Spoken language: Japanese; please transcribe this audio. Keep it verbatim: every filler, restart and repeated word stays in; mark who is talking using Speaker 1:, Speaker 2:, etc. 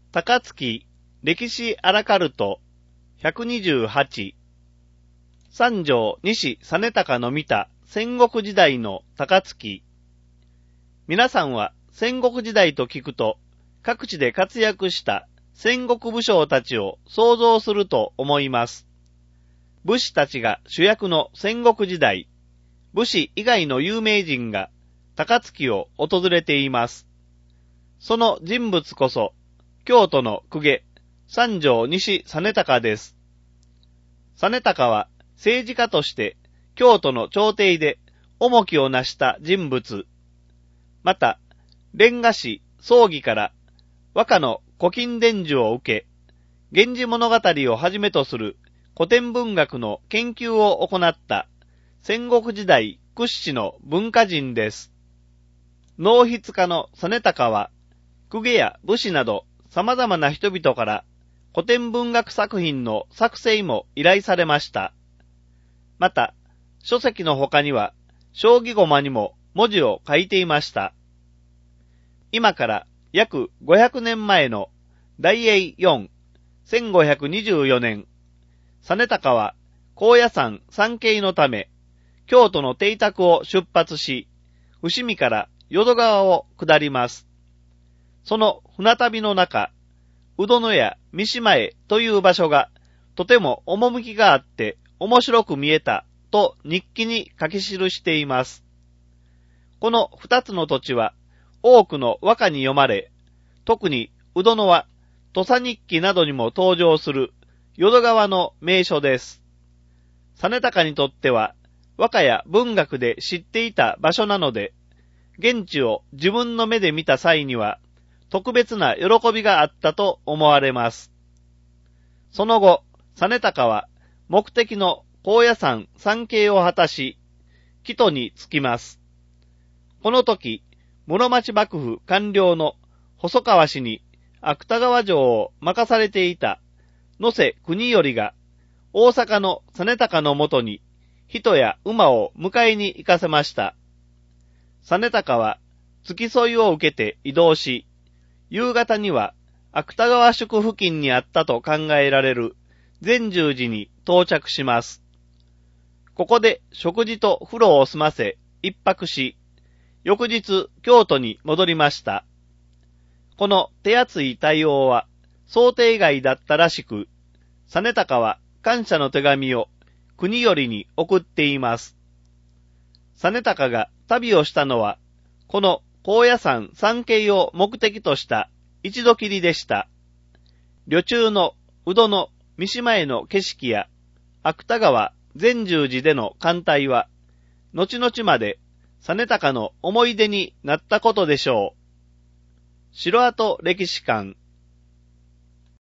Speaker 1: 高槻歴史アラカルトひゃくにじゅうはち、三条西実高の見た戦国時代の高槻。皆さんは戦国時代と聞くと、各地で活躍した戦国武将たちを想像すると思います。武士たちが主役の戦国時代、武士以外の有名人が高槻を訪れています。その人物こそ、京都の公家、三条西実高です。実高は政治家として京都の朝廷で重きをなした人物。また、煉瓦師葬儀から和歌の古今伝授を受け、源氏物語をはじめとする古典文学の研究を行った戦国時代屈指の文化人です。脳筆家の実高は、公家や武士など様々な人々から古典文学作品の作成も依頼されました。また、書籍の他には、将棋駒にも文字を書いていました。今から約ごひゃくねんまえの大永よん、せんごひゃくにじゅうよねん、実高は高野山参詣のため、京都の邸宅を出発し、伏見から淀川を下ります。その船旅の中、うどのや三島へという場所がとても趣があって面白く見えたと日記に書き記しています。この二つの土地は多くの和歌に読まれ、特にうどのは土佐日記などにも登場する淀川の名所です。実高にとっては和歌や文学で知っていた場所なので、現地を自分の目で見た際には特別な喜びがあったと思われます。その後、実高は目的の高野山参詣を果たし、帰途に着きます。この時、室町幕府官僚の細川氏に芥川城を任されていた野瀬国頼が大阪の実高のもとに人や馬を迎えに行かせました。実高は付き添いを受けて移動し、夕方には芥川宿付近にあったと考えられる善充寺に到着します。ここで食事と風呂を済ませ一泊し、翌日京都に戻りました。この手厚い対応は想定外だったらしく、実高は感謝の手紙を国頼に送っています。実高が旅をしたのは、この高野山参詣を目的とした一度きりでした。旅中のうどの三島への景色や芥川善充寺での歓待は、後々まで実高の思い出になったことでしょう。城跡歴史館